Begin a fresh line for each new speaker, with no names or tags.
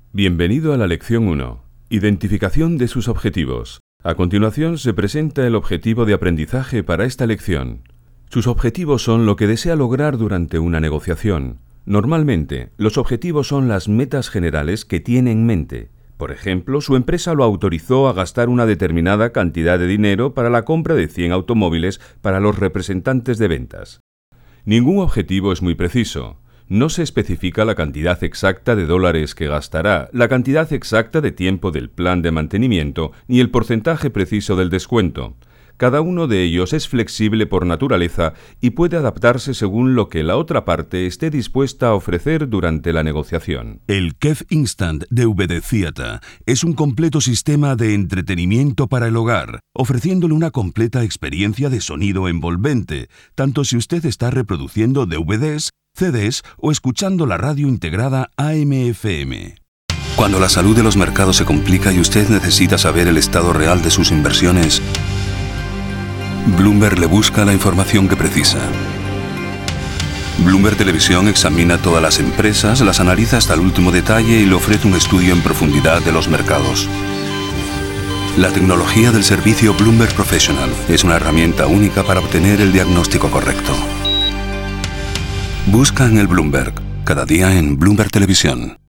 Bienvenido a la lección 1. Identificación de sus objetivos. A continuación se presenta el objetivo de aprendizaje para esta lección. Sus objetivos son lo que desea lograr durante una negociación. Normalmente, los objetivos son las metas generales que tiene en mente. Por ejemplo, su empresa lo autorizó a gastar una determinada cantidad de dinero para la compra de 100 automóviles para los representantes de ventas. Ningún objetivo es muy preciso. No se especifica la cantidad exacta de dólares que gastará, la cantidad exacta de tiempo del plan de mantenimiento, ni el porcentaje preciso del descuento. Cada uno de ellos es flexible por naturaleza y puede adaptarse según lo que la otra parte esté dispuesta a ofrecer durante la negociación.
El KEF Instant DVD Theater es un completo sistema de entretenimiento para el hogar, ofreciéndole una completa experiencia de sonido envolvente, tanto si usted está reproduciendo DVDs, CDs o escuchando la radio integrada AM/FM. Cuando la salud de los mercados se complica y usted necesita saber el estado real de sus inversiones, Bloomberg le busca la información que precisa. Bloomberg Televisión examina todas las empresas, las analiza hasta el último detalle y le ofrece un estudio en profundidad de los mercados. La tecnología del servicio Bloomberg Professional es una herramienta única para obtener el diagnóstico correcto. Busca en el Bloomberg, cada día en Bloomberg Televisión.